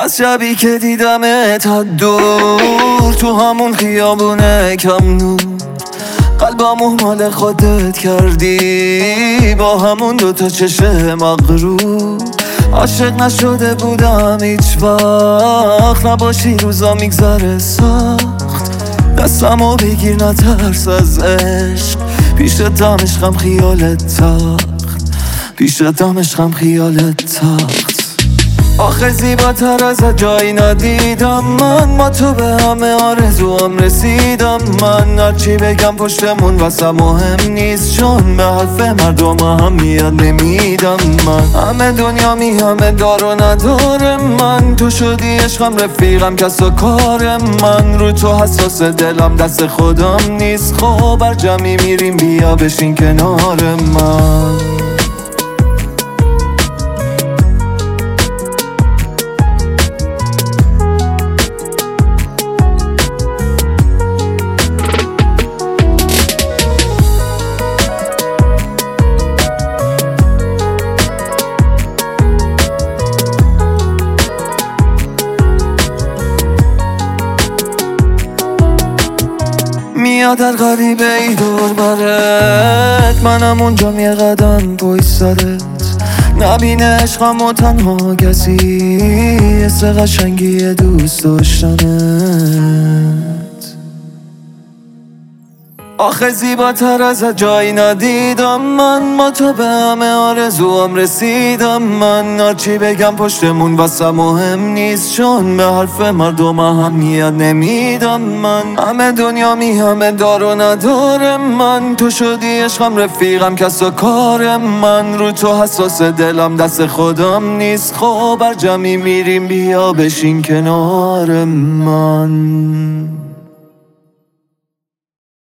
از شبی که دیدمت دور تو همون خیابونه کم نور، قلبمو مال خودت کردی با همون دوتا چشم مغرور. عاشق نشده بودم هیچ وقت، نباشی روزا میگذره سخت. دستمو بگیر نترس از عشق، پیشتم عشقم خیالت تخت، پیشتم عشقم خیالت تخت. آخه زیباتر از جایی ندیدم من، با تو به همه آرزوام رسیدم من. هرچی بگم پشتمون واسه مهم نیست، چون به حرف مردم اهمیت نمیدم من. همه دنیا همه دار و نداره من، تو شدی عشقم رفیقم کس و کار من. رو تو حساس دلم دست خودم نیست، خب بر جمعی میریم بیا بشین کنار من. میاد در غریبه ای دور برت، منم اونجا یه قدم بایستادت. نبینه عشقم و تنها کسی، حس قشنگی دوست داشتنت. آخه زیباتر از جایی ندیدم من، با تو به همه آرزوام رسیدم من. هرچی بگم پشتمون واسه مهم نیست، چون به حرف مردم اهمیت نمیدم من. همه دنیا همه دار و نداره من، تو شدی عشقم رفیقم کس و کار من. رو تو حساس دلم دست خودم نیست، خب بر جمعی میریم بیا بشین کنار من.